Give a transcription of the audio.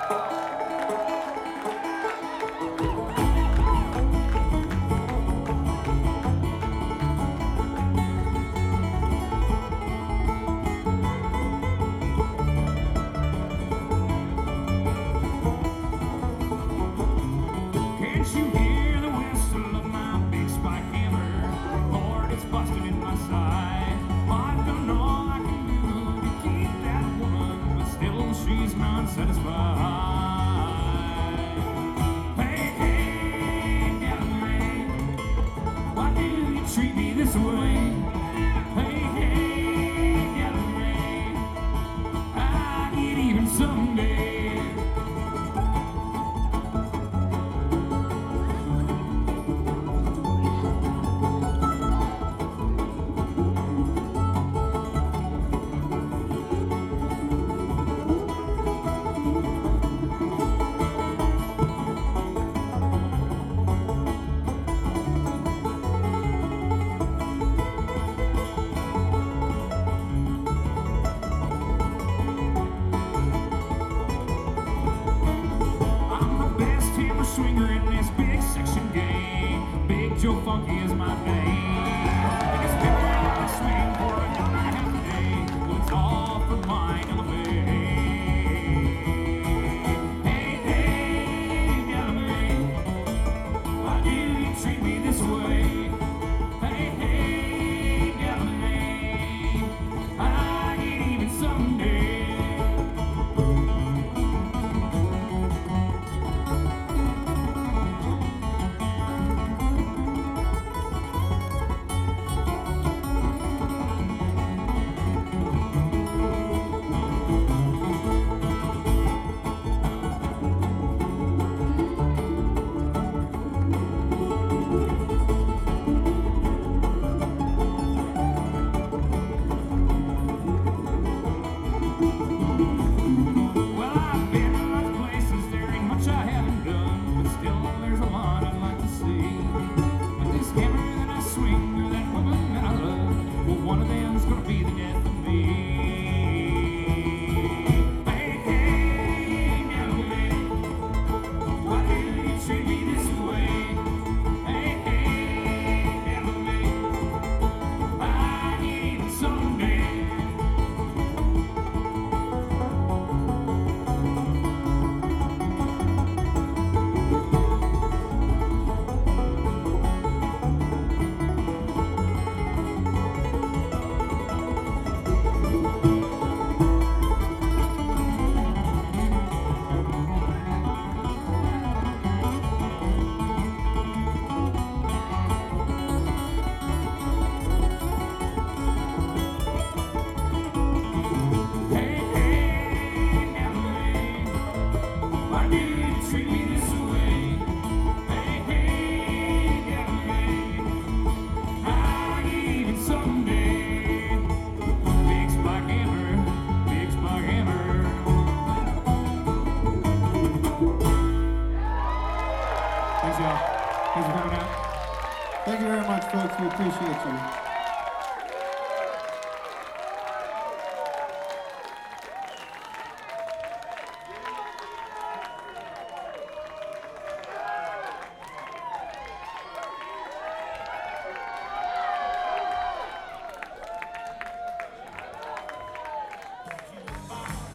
Can't you hear the whistle of my big spike hammer? Lord, it's busted in my side. I've done all I can do to keep that woman, but still she's not satisfied. Hey, hey, Galileo, why do you treat me this way? Hey, hey, Galileo, I get even someday. Swinger in this big section game. Big Joe Funky is my name. Biggest pepper I swing for $1.50 a day. Well, it's all for my elevate. Hey, hey, Galileo, why do you treat me this way? Hey, hey, Galileo, I get even someday. One of them's gonna be the death of me. Hey, hey, Galileo, why do you treat me this way? Hey, hey, Galileo, I get even someday. Treat me this way. Hey, hey, Galileo, I get even someday. Big spike hammer, big spike hammer. Thanks, y'all. Thanks for coming out. Thank you very much, folks. We appreciate you.